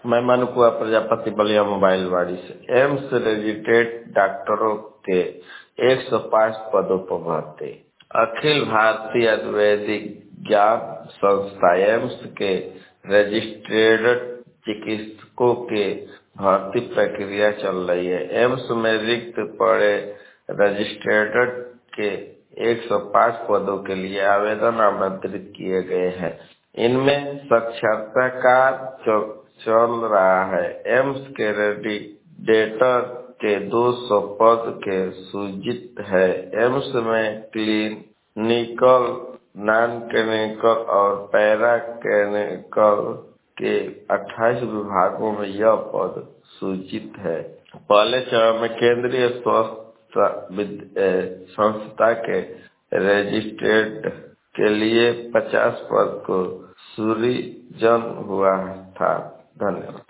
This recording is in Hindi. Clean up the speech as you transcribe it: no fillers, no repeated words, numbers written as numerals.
मैं मनुकुआ प्रजापति बलिया मोबाइल वाड़ी से। एम्स रजिस्ट्रेड डॉक्टरों के 105 पदों पर भर्ती। अखिल भारतीय आयुर्वेदिक ज्ञान संस्था एम्स के रजिस्ट्रेड चिकित्सकों के भर्ती प्रक्रिया चल रही है। एम्स में रिक्त पड़े रजिस्ट्रेड के 105 पदों के लिए आवेदन आमंत्रित किए गए हैं। इनमें साक्षात्कार चल रहा है। एम्स के रेडिडेटर के 200 पद के सूजित है। एम्स में क्लिनिकल, नॉन क्लिनिकल और पैरा क्लिनिकल के 28 विभागों में यह पद सूचित है। पहले चरण में केंद्रीय संस्था के रजिस्ट्रेड के लिए 50 पद को सृजन हुआ था। धन्यवाद।